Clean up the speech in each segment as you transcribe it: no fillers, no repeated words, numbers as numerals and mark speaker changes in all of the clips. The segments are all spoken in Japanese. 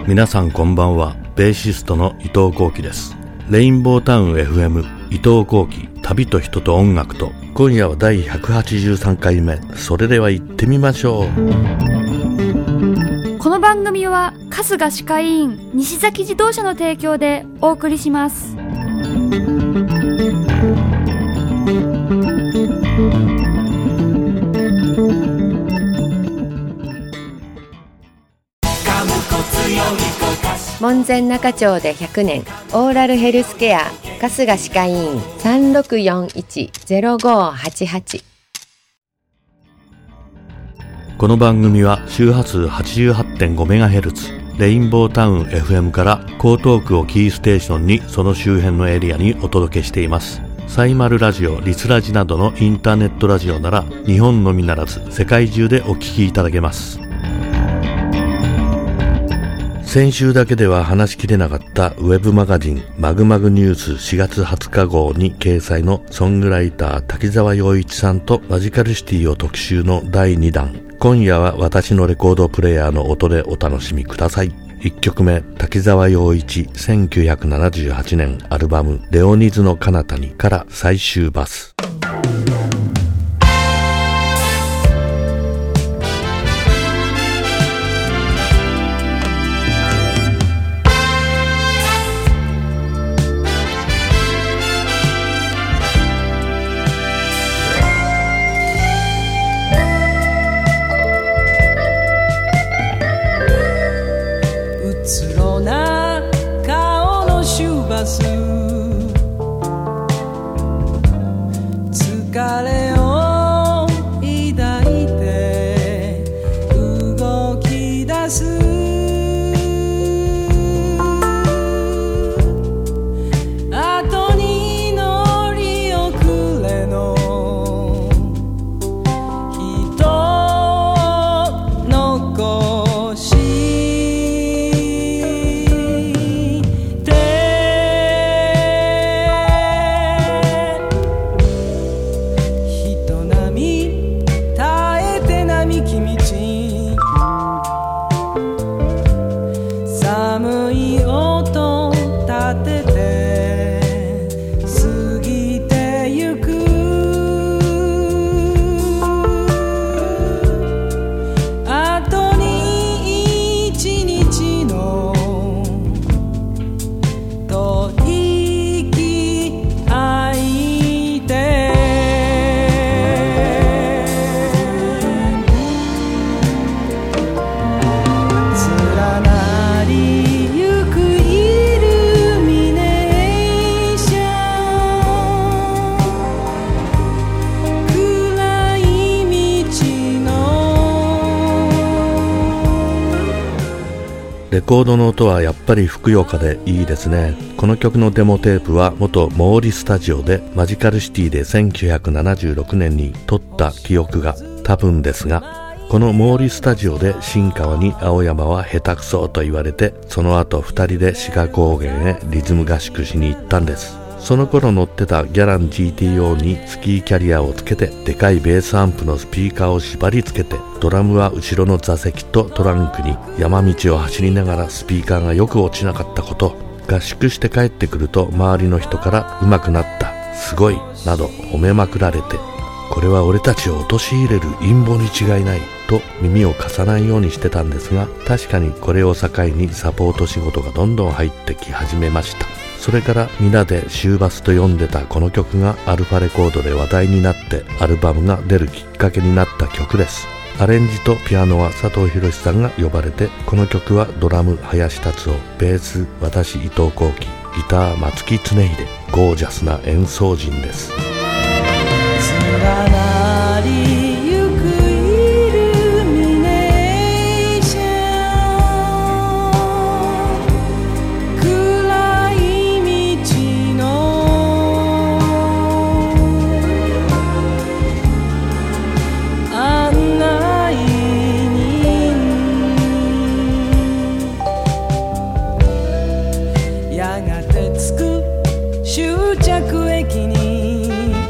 Speaker 1: 皆さんこんばんは。ベーシストの伊藤幸喜です。レインボータウン FM 伊藤幸喜、旅と人と音楽と、今夜は第183回目。それでは行ってみましょう。
Speaker 2: この番組は春日歯科医院西崎自動車の提供でお送りします。
Speaker 3: 門前仲町で100年オーラルヘルスケア春日歯科医院 3641-0588。
Speaker 1: この番組は周波数 88.5MHz レインボータウン FM から江東区をキーステーションにその周辺のエリアにお届けしています。サイマルラジオ、リスラジなどのインターネットラジオなら日本のみならず世界中でお聞きいただけます。先週だけでは話しきれなかったウェブマガジンマグマグニュース4月20日号に掲載のソングライター滝沢陽一さんとマジカルシティを特集の第2弾。今夜は私のレコードプレイヤーの音でお楽しみください。1曲目、滝沢陽一1978年アルバムレオニズの彼方にから最終バス。
Speaker 4: 疲れを抱いて動き出す後に乗り遅れの人残して寒い音立てて過ぎてゆく後に一日の吐息吐いて連なり
Speaker 1: レコードの音はやっぱりふくよかでいいですね。この曲のデモテープは元モーリスタジオでマジカルシティで1976年に撮った記憶が多分ですが、このモーリスタジオで新川に青山は下手くそと言われて、その後2人で志賀高原へリズム合宿しに行ったんです。その頃乗ってたギャラン GTO にスキーキャリアをつけて、でかいベースアンプのスピーカーを縛り付けて、ドラムは後ろの座席とトランクに、山道を走りながらスピーカーがよく落ちなかったこと、合宿して帰ってくると周りの人から上手くなった、すごいなど褒めまくられて、これは俺たちを陥れる陰謀に違いないと耳を貸さないようにしてたんですが、確かにこれを境にサポート仕事がどんどん入ってき始めました。それから皆で終バスと呼んでたこの曲がアルファレコードで話題になってアルバムが出るきっかけになった曲です。アレンジとピアノは佐藤博さんが呼ばれて、この曲はドラム林達夫、ベース私伊藤幸喜、ギター松木恒秀、ゴージャスな演奏陣です。
Speaker 4: 連なり終着駅に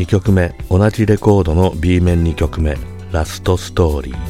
Speaker 1: 曲目、同じレコードの B 面2曲目、ラストストーリー。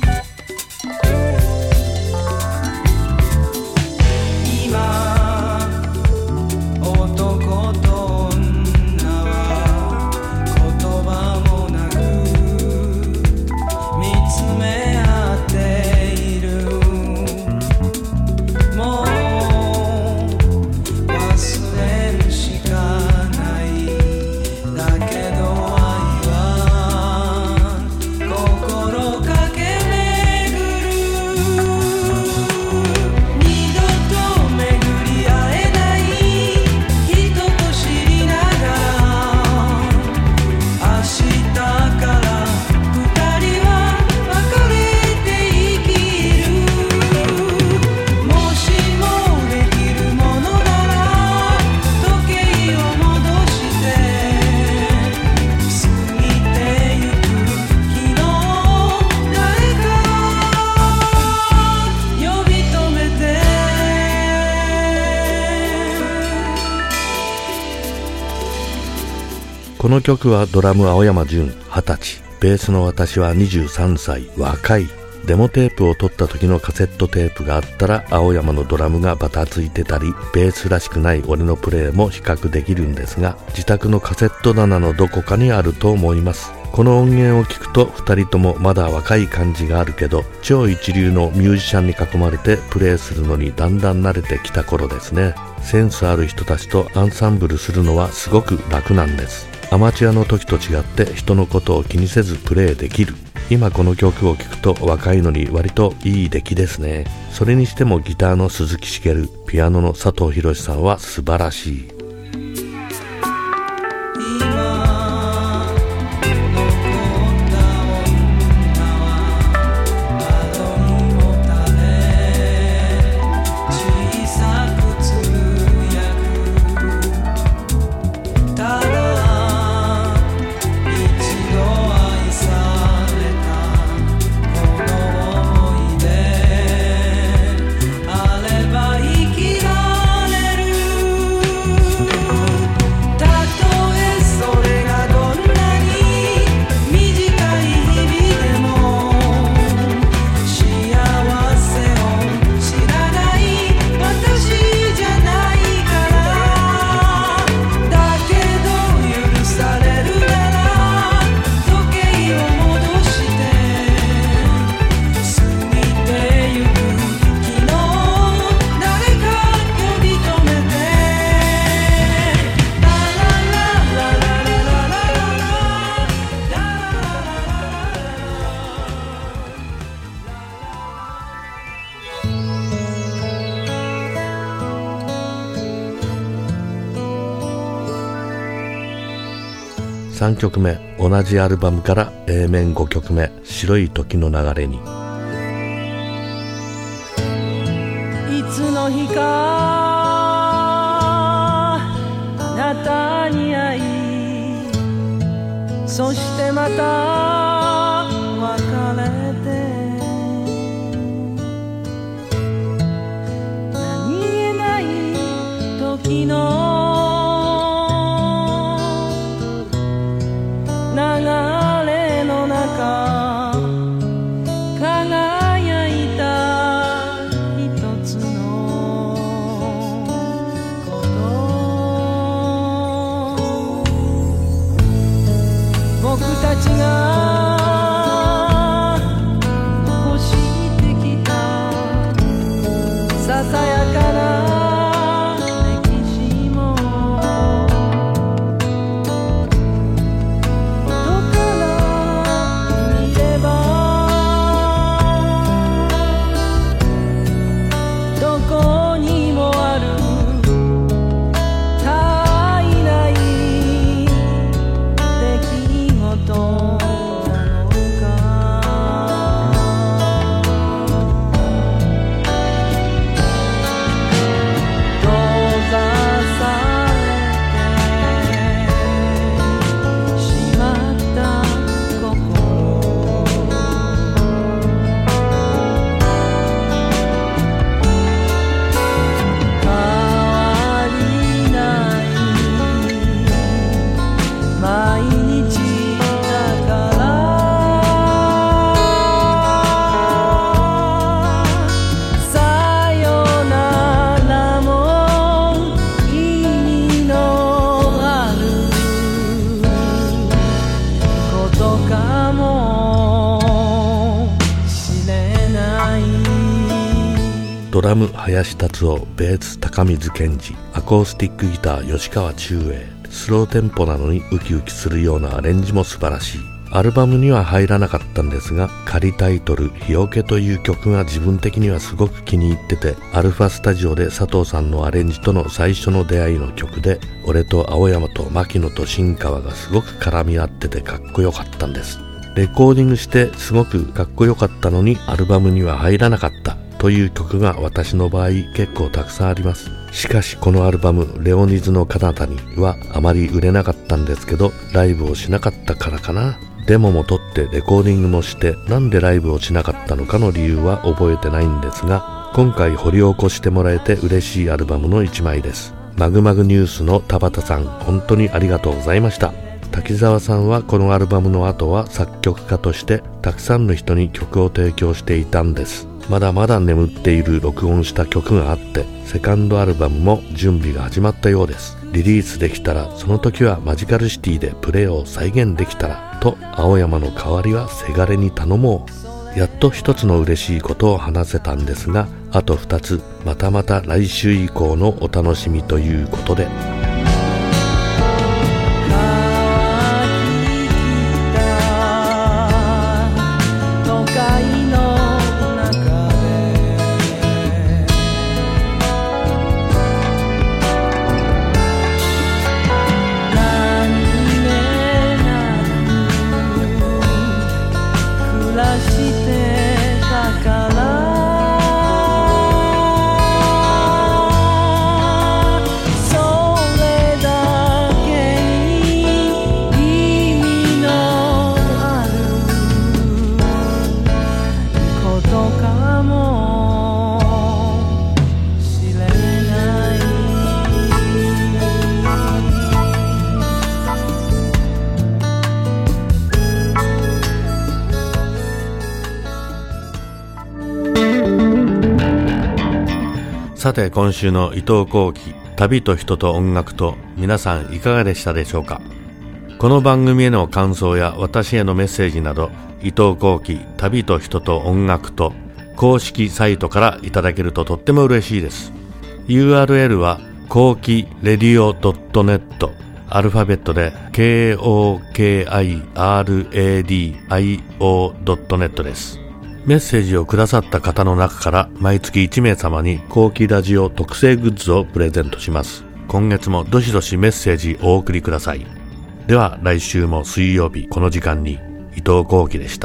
Speaker 1: この曲はドラム青山純20歳、ベースの私は23歳、若い。デモテープを撮った時のカセットテープがあったら青山のドラムがバタついてたり、ベースらしくない俺のプレーも比較できるんですが、自宅のカセット棚のどこかにあると思います。この音源を聞くと2人ともまだ若い感じがあるけど、超一流のミュージシャンに囲まれてプレーするのにだんだん慣れてきた頃ですね。センスある人たちとアンサンブルするのはすごく楽なんです。アマチュアの時と違って人のことを気にせずプレーできる。今この曲を聴くと若いのに割といい出来ですね。それにしてもギターの鈴木茂、ピアノの佐藤博さんは素晴らしい。3曲目、同じアルバムから A 面5曲目、白い時の流れに。
Speaker 4: いつの日かあなたに会い、そしてまた別れて、何気ない時のささやかな歴史もかもしれない。
Speaker 1: ドラム林達夫、ベース高水健二、アコースティックギター吉川忠英。スローテンポなのにウキウキするようなアレンジも素晴らしい。アルバムには入らなかったんですが、仮タイトル日よけという曲が自分的にはすごく気に入ってて、アルファスタジオで佐藤さんのアレンジとの最初の出会いの曲で、俺と青山と牧野と新川がすごく絡み合っててかっこよかったんです。レコーディングしてすごくかっこよかったのにアルバムには入らなかったという曲が私の場合結構たくさんあります。しかしこのアルバムレオニズの彼方にはあまり売れなかったんですけど、ライブをしなかったからかな。デモも撮ってレコーディングもして、なんでライブをしなかったのかの理由は覚えてないんですが、今回掘り起こしてもらえて嬉しいアルバムの一枚です。マグマグニュースの田畑さん、本当にありがとうございました。滝沢さんはこのアルバムの後は作曲家としてたくさんの人に曲を提供していたんです。まだまだ眠っている録音した曲があって、セカンドアルバムも準備が始まったようです。リリースできたら、その時はマジカルシティでプレイを再現できたらと、青山の代わりはせがれに頼もう。やっと一つの嬉しいことを話せたんですが、あと二つ、またまた来週以降のお楽しみということで。さて今週の伊藤幸喜、旅と人と音楽と、皆さんいかがでしたでしょうか。この番組への感想や私へのメッセージなど、伊藤幸喜、旅と人と音楽と公式サイトからいただけるととっても嬉しいです。 URL は幸喜レディオ .net、 アルファベットで KOKIRADIO.net です。メッセージをくださった方の中から毎月1名様に幸喜ラジオ特製グッズをプレゼントします。今月もどしどしメッセージお送りください。では来週も水曜日この時間に、伊藤幸喜でした。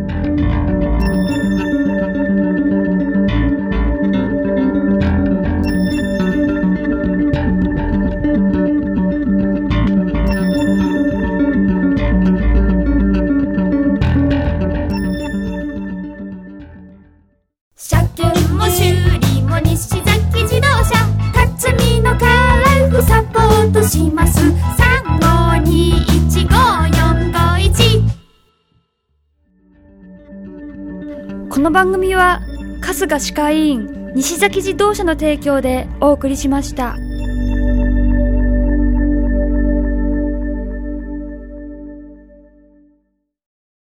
Speaker 2: この番組は春日歯科医院西崎自動車の提供でお送りしました。